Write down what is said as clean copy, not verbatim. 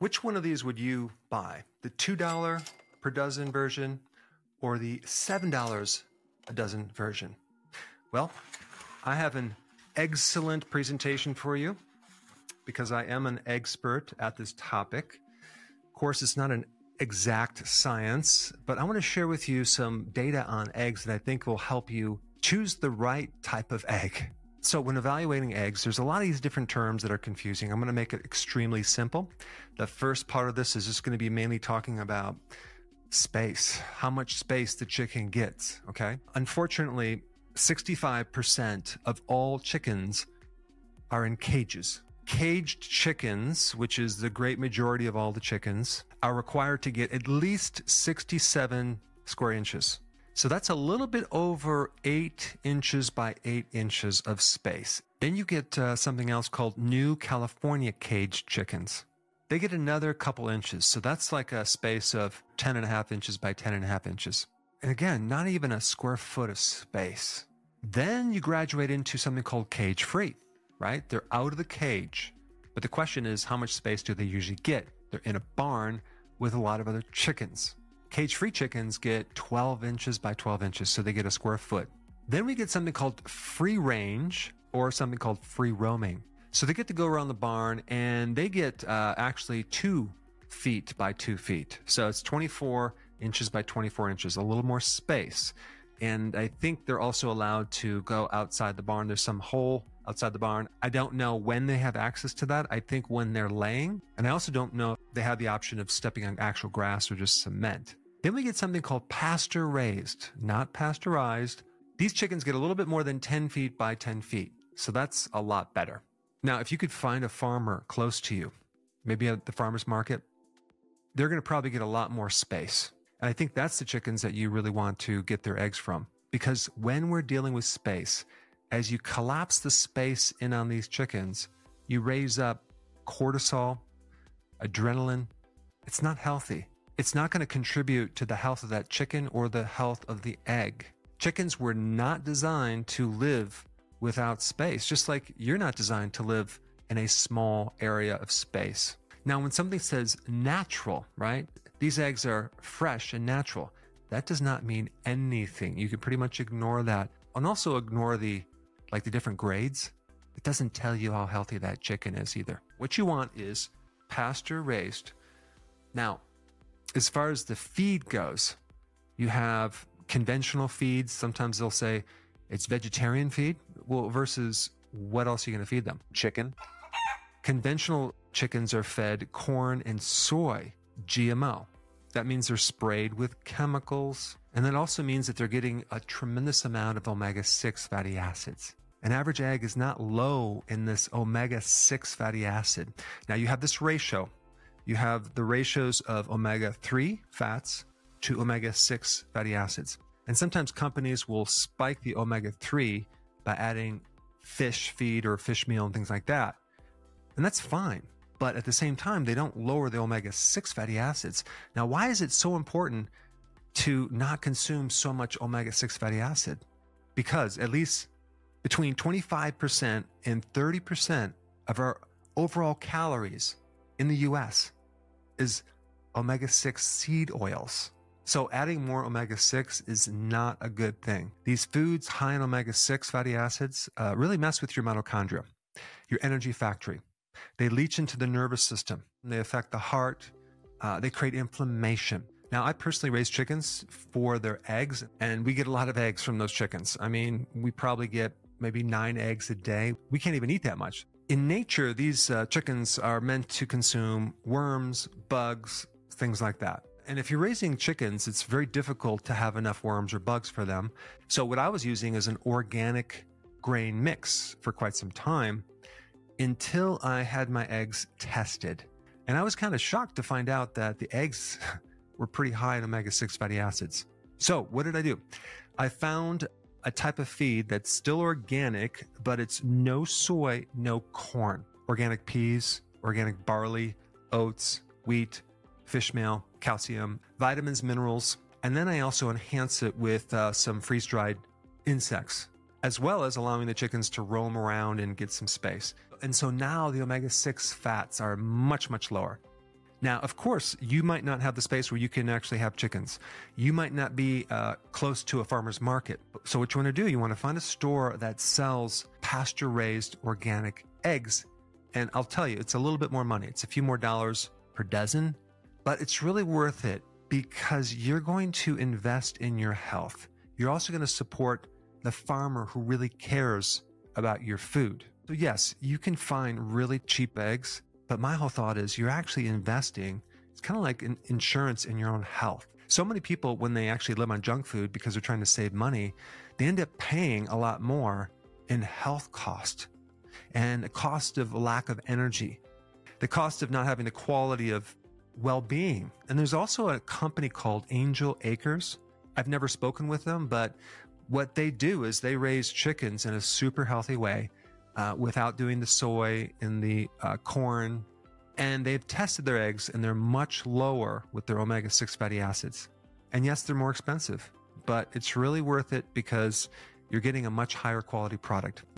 Which one of these would you buy? The $2 per dozen version or the $7 a dozen version? Well, I have an excellent presentation for you because I am an expert at this topic. Of course, it's not an exact science, but I want to share with you some data on eggs that I think will help you choose the right type of egg. So when evaluating eggs, there's a lot of these different terms that are confusing. I'm going to make it extremely simple. The first part of this is just going to be mainly talking about space, how much space the chicken gets, okay? Unfortunately, 65% of all chickens are in cages. Caged chickens, which is the great majority of all the chickens, are required to get at least 67 square inches. So that's a little bit over 8 inches by 8 inches of space. Then you get something else called New California caged chickens. They get another couple inches. So that's like a space of 10.5 inches by 10.5 inches. And again, not even a square foot of space. Then you graduate into something called cage free, right? They're out of the cage. But the question is, how much space do they usually get? They're in a barn with a lot of other chickens. Cage-free chickens get 12 inches by 12 inches, so they get a square foot. Then we get something called free range or something called free roaming. So they get to go around the barn and they get actually 2 feet by 2 feet. So it's 24 inches by 24 inches, a little more space. And I think they're also allowed to go outside the barn. There's some hole outside the barn. I don't know when they have access to that. I think when they're laying. And I also don't know if they have the option of stepping on actual grass or just cement. Then we get something called pasture raised, not pasteurized. These chickens get a little bit more than 10 feet by 10 feet. So that's a lot better. Now, if you could find a farmer close to you, maybe at the farmer's market, they're going to probably get a lot more space. And I think that's the chickens that you really want to get their eggs from. Because when we're dealing with space, as you collapse the space in on these chickens, you raise up cortisol, adrenaline. It's not healthy. It's not going to contribute to the health of that chicken or the health of the egg. Chickens were not designed to live without space, just like you're not designed to live in a small area of space. Now, when something says natural, right? These eggs are fresh and natural. That does not mean anything. You can pretty much ignore that. And also ignore the different grades. It doesn't tell you how healthy that chicken is either. What you want is pasture raised. Now, as far as the feed goes, you have conventional feeds. Sometimes they'll say it's vegetarian feed. Well, versus what else are you going to feed them? Chicken. Conventional chickens are fed corn and soy, GMO. That means they're sprayed with chemicals. And that also means that they're getting a tremendous amount of omega-6 fatty acids. An average egg is not low in this omega-6 fatty acid. Now you have this ratio. You have the ratios of omega-3 fats to omega-6 fatty acids. And sometimes companies will spike the omega-3 by adding fish feed or fish meal and things like that. And that's fine. But at the same time, they don't lower the omega-6 fatty acids. Now, why is it so important to not consume so much omega-6 fatty acid? Because at least between 25% and 30% of our overall calories in the US is omega-6 seed oils. So adding more omega-6 is not a good thing. These foods high in omega-6 fatty acids really mess with your mitochondria, your energy factory. They leach into the nervous system. They affect the heart. They create inflammation. Now, I personally raise chickens for their eggs, and we get a lot of eggs from those chickens. I mean, we probably get maybe 9 eggs a day. We can't even eat that much. In nature, these chickens are meant to consume worms, bugs, things like that. And if you're raising chickens, it's very difficult to have enough worms or bugs for them. So what I was using is an organic grain mix for quite some time until I had my eggs tested. And I was kind of shocked to find out that the eggs were pretty high in omega-6 fatty acids. So what did I do? I found a type of feed that's still organic, but it's no soy, no corn. Organic peas, organic barley, oats, wheat, fish meal, calcium, vitamins, minerals. And then I also enhance it with some freeze-dried insects, as well as allowing the chickens to roam around and get some space. And so now the omega-6 fats are much, much lower. Now, of course, you might not have the space where you can actually have chickens. You might not be close to a farmer's market. So what you want to do, you want to find a store that sells pasture-raised organic eggs. And I'll tell you, it's a little bit more money. It's a few more dollars per dozen, but it's really worth it because you're going to invest in your health. You're also going to support the farmer who really cares about your food. So yes, you can find really cheap eggs, but my whole thought is you're actually investing. It's kind of like an insurance in your own health. So many people, when they actually live on junk food because they're trying to save money, they end up paying a lot more in health cost and the cost of lack of energy, the cost of not having the quality of well-being. And there's also a company called Angel Acres. I've never spoken with them, but what they do is they raise chickens in a super healthy way without doing the soy and the corn. And they've tested their eggs and they're much lower with their omega-6 fatty acids. And yes, they're more expensive, but it's really worth it because you're getting a much higher quality product.